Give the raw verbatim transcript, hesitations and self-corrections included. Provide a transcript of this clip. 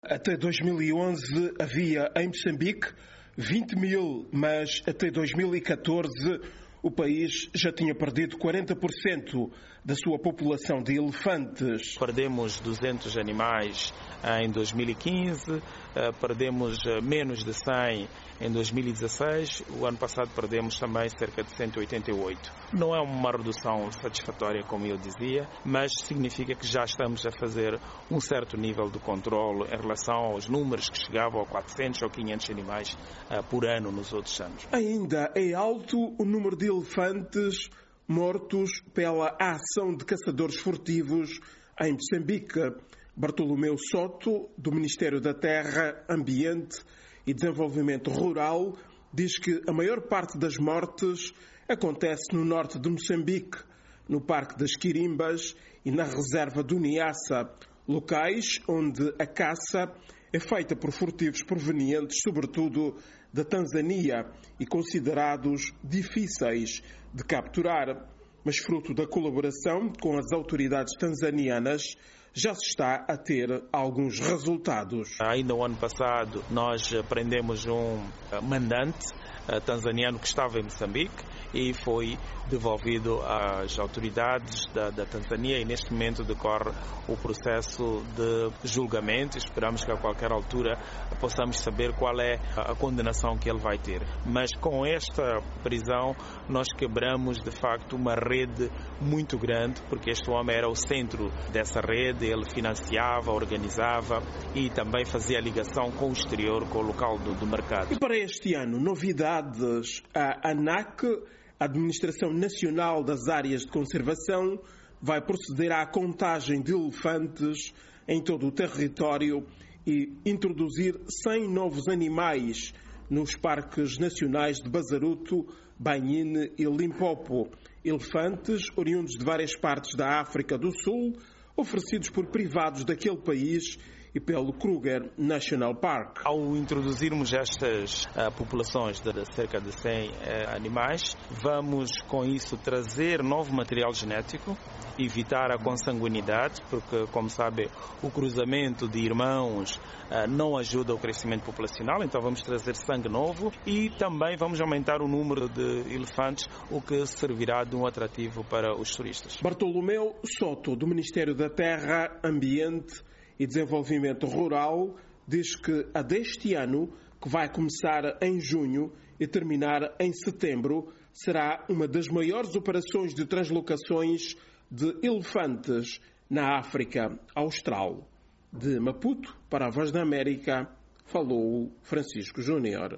Até dois mil e onze havia em Moçambique vinte mil, mas até dois mil e catorze o país já tinha perdido quarenta por cento da sua população de elefantes. Perdemos duzentos animais em dois mil e quinze, perdemos menos de cem em dois mil e dezesseis, o ano passado perdemos também cerca de cento e oitenta e oito. Não é uma redução satisfatória, como eu dizia, mas significa que já estamos a fazer um certo nível de controle em relação aos números que chegavam a quatrocentos ou quinhentos animais por ano nos outros anos. Ainda é alto o número de elefantes mortos pela ação de caçadores furtivos em Moçambique. Bartolomeu Soto, do Ministério da Terra, Ambiente e Desenvolvimento Rural, diz que a maior parte das mortes acontece no norte de Moçambique, no Parque das Quirimbas e na reserva do Niassa, locais onde a caça é feita por furtivos provenientes, sobretudo, da Tanzânia e considerados difíceis de capturar. Mas, fruto da colaboração com as autoridades tanzanianas, já se está a ter alguns resultados. Ainda no ano passado, nós prendemos um mandante tanzaniano que estava em Moçambique e foi devolvido às autoridades da, da Tanzânia e neste momento decorre o processo de julgamento. Esperamos que a qualquer altura possamos saber qual é a condenação que ele vai ter. Mas com esta prisão nós quebramos de facto uma rede muito grande, porque este homem era o centro dessa rede, ele financiava, organizava e também fazia ligação com o exterior, com o local do, do mercado. E para este ano, novidades. A ANAC, a Administração Nacional das Áreas de Conservação, vai proceder à contagem de elefantes em todo o território e introduzir cem novos animais nos parques nacionais de Bazaruto, Banhine e Limpopo. Elefantes oriundos de várias partes da África do Sul, oferecidos por privados daquele país e pelo Kruger National Park. Ao introduzirmos estas uh, populações de cerca de cem uh, animais, vamos com isso trazer novo material genético, evitar a consanguinidade, porque, como sabe, o cruzamento de irmãos uh, não ajuda ao crescimento populacional, então vamos trazer sangue novo e também vamos aumentar o número de elefantes, o que servirá de um atrativo para os turistas. Bartolomeu Soto, do Ministério da Terra, Ambiente e Desenvolvimento Rural, diz que a deste ano, que vai começar em junho e terminar em setembro, será uma das maiores operações de translocações de elefantes na África Austral. De Maputo para a Voz da América, falou Francisco Júnior.